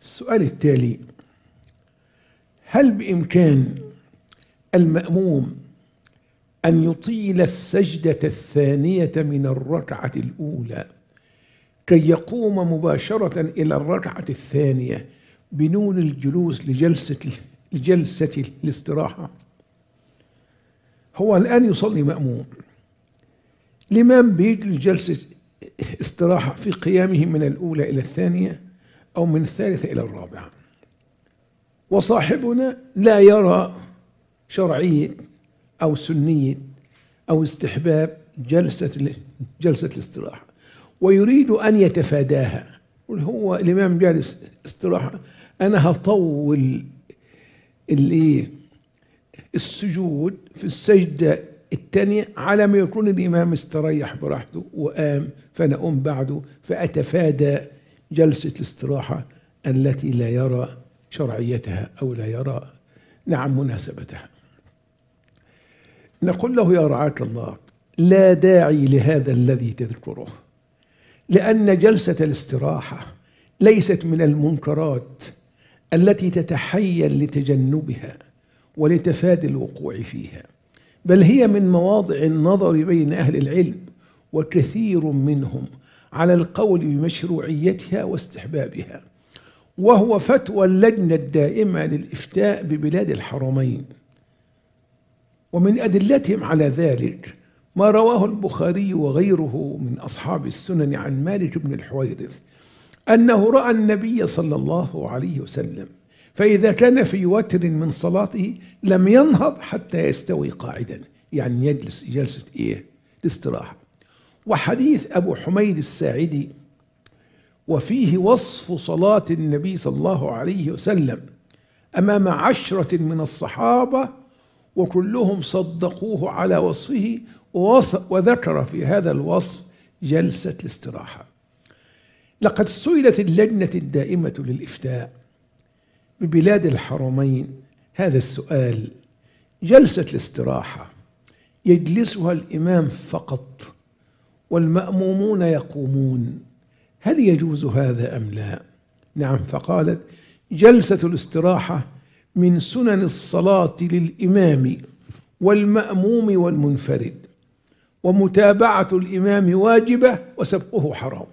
السؤال التالي: هل بإمكان المأموم أن يطيل السجدة الثانية من الركعة الأولى كي يقوم مباشرة إلى الركعة الثانية بدون الجلوس لجلسة الاستراحة؟ هو الآن يصلي مأموم، الإمام بيجلس جلسة استراحة في قيامه من الأولى إلى الثانية أو من الثالثة إلى الرابعة، وصاحبنا لا يرى شرعية أو سنية أو استحباب جلسة الاستراحة، ويريد أن يتفاداها. هو الإمام جالس استراحة، أنا هطول السجود في السجدة الثانية على ما يكون الإمام استريح براحته وقام، فأنا أقوم بعده فأتفادى جلسة الاستراحة التي لا يرى شرعيتها أو لا يرى مناسبتها. نقول له: يا رعاك الله، لا داعي لهذا الذي تذكره، لأن جلسة الاستراحة ليست من المنكرات التي تتحيل لتجنبها ولتفادي الوقوع فيها، بل هي من مواضع النظر بين أهل العلم، وكثير منهم على القول بمشروعيتها واستحبابها، وهو فتوى اللجنة الدائمة للإفتاء ببلاد الحرمين. ومن أدلتهم على ذلك ما رواه البخاري وغيره من أصحاب السنن عن مالك بن الحويرث أنه رأى النبي صلى الله عليه وسلم فإذا كان في وتر من صلاته لم ينهض حتى يستوي قاعدا، يعني يجلس جلسة الاستراحة. وحديث أبو حميد الساعدي وفيه وصف صلاة النبي صلى الله عليه وسلم أمام 10 من الصحابة وكلهم صدقوه على وصفه، وذكر في هذا الوصف جلسة الاستراحة. لقد سئلت اللجنة الدائمة للإفتاء ببلاد الحرمين هذا السؤال: جلسة الاستراحة يجلسها الإمام فقط والمأمومون يقومون، هل يجوز هذا أم لا؟ نعم، فقالت: جلسة الاستراحة من سنن الصلاة للإمام والمأموم والمنفرد، ومتابعة الإمام واجبة وسبقه حرام.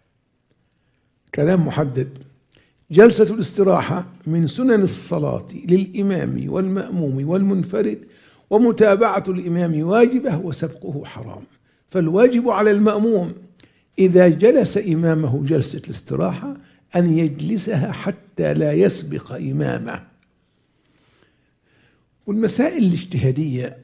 كلام محدد. جلسة الاستراحة من سنن الصلاة للإمام والمأموم والمنفرد، ومتابعة الإمام واجبة وسبقه حرام. فالواجب على المأموم إذا جلس إمامه جلسة الاستراحة أن يجلسها حتى لا يسبق إمامه. والمسائل الاجتهادية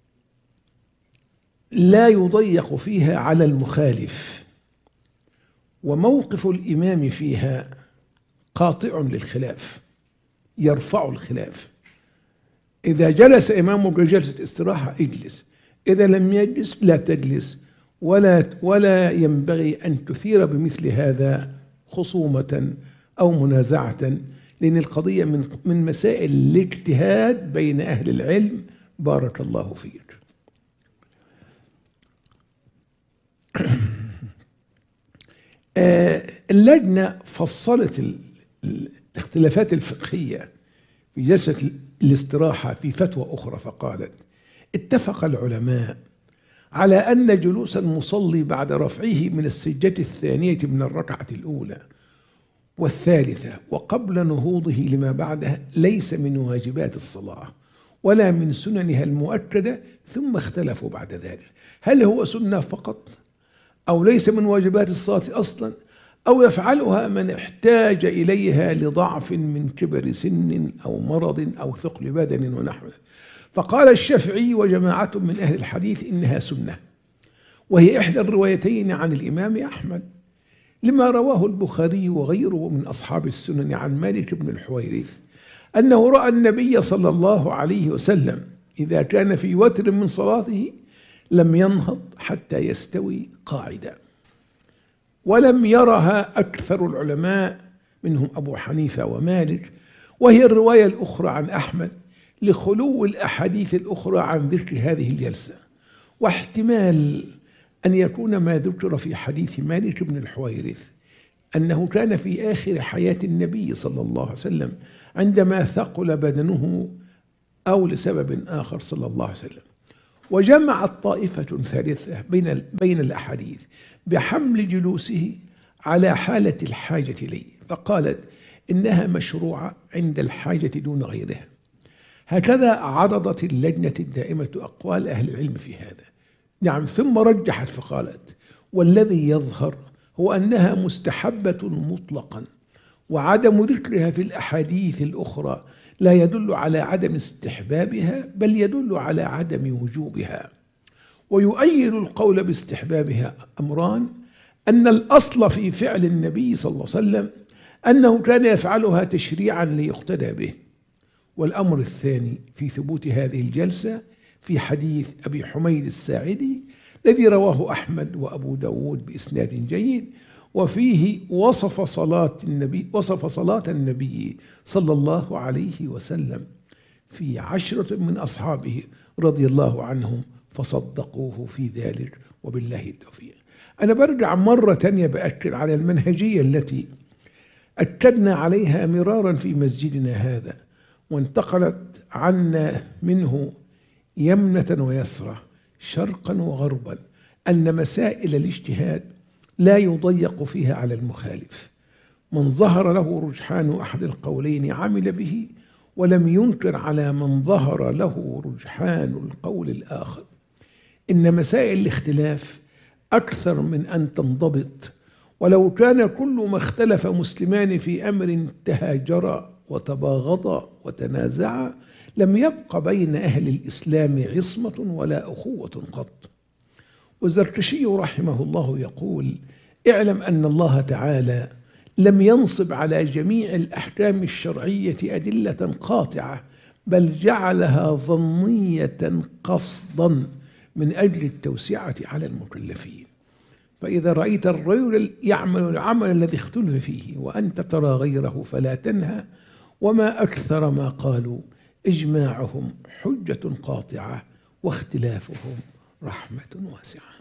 لا يضيق فيها على المخالف، وموقف الإمام فيها قاطع للخلاف، يرفع الخلاف. إذا جلس إمامك جلسة استراحة اجلس، إذا لم يجلس لا تجلس، ولا ينبغي أن تثير بمثل هذا خصومة أو منازعة، لأن القضية من مسائل الاجتهاد بين أهل العلم. بارك الله فيك. اللجنة فصلت الاختلافات الفقهية في جلسة الاستراحة في فتوى أخرى، فقالت: اتفق العلماء على أن جلوس المصلي بعد رفعه من السجدة الثانية من الركعة الأولى والثالثة وقبل نهوضه لما بعدها ليس من واجبات الصلاة ولا من سننها المؤكدة، ثم اختلفوا بعد ذلك هل هو سنة فقط أو ليس من واجبات الصلاة أصلا، أو يفعلها من احتاج إليها لضعف من كبر سن أو مرض أو ثقل بدن ونحوه. فقال الشافعي وجماعة من أهل الحديث إنها سنة، وهي إحدى الروايتين عن الإمام أحمد لما رواه البخاري وغيره من أصحاب السنن عن مالك بن الحويرث أنه رأى النبي صلى الله عليه وسلم إذا كان في وتر من صلاته لم ينهض حتى يستوي قاعدا، ولم يرها أكثر العلماء منهم أبو حنيفة ومالك، وهي الرواية الأخرى عن أحمد لخلو الأحاديث الأخرى عن ذكر هذه الجلسة. واحتمال أن يكون ما ذكر في حديث مالك بن الحويرث أنه كان في آخر حياة النبي صلى الله عليه وسلم عندما ثقل بدنه أو لسبب آخر صلى الله عليه وسلم. وجمعت طائفة ثالثة بين الأحاديث بحمل جلوسه على حالة الحاجة إليه، فقالت إنها مشروعة عند الحاجة دون غيرها. هكذا عرضت اللجنة الدائمة أقوال أهل العلم في هذا. نعم، ثم رجحت فقالت: والذي يظهر هو أنها مستحبة مطلقا، وعدم ذكرها في الأحاديث الأخرى لا يدل على عدم استحبابها، بل يدل على عدم وجوبها. ويؤيد القول باستحبابها أمران: أن الأصل في فعل النبي صلى الله عليه وسلم أنه كان يفعلها تشريعا ليقتدى به، والأمر الثاني في ثبوت هذه الجلسة في حديث أبي حميد الساعدي الذي رواه أحمد وأبو داود بإسناد جيد، وفيه وصف صلاة النبي صلى الله عليه وسلم في 10 من أصحابه رضي الله عنهم فصدقوه في ذلك، وبالله التوفيق. أنا برجع مرة تانية بأكد على المنهجية التي أكدنا عليها مرارا في مسجدنا هذا، وانتقلت عنا منه يمنة ويسرة، شرقا وغربا، أن مسائل الاجتهاد لا يضيق فيها على المخالف. من ظهر له رجحان أحد القولين عمل به، ولم ينكر على من ظهر له رجحان القول الآخر. إن مسائل الاختلاف أكثر من أن تنضبط، ولو كان كل ما اختلف مسلمان في أمر تهاجرا وتباغضا وتنازعا لم يبق بين أهل الإسلام عصمة ولا أخوة قط. والزركشي رحمه الله يقول: اعلم أن الله تعالى لم ينصب على جميع الأحكام الشرعية أدلة قاطعة، بل جعلها ظنية قصدا من أجل التوسعة على المكلفين. فإذا رأيت الرجل يعمل العمل الذي اختلف فيه وأنت ترى غيره فلا تنهى، وما أكثر ما قالوا: إجماعهم حجة قاطعة واختلافهم رحمة واسعة.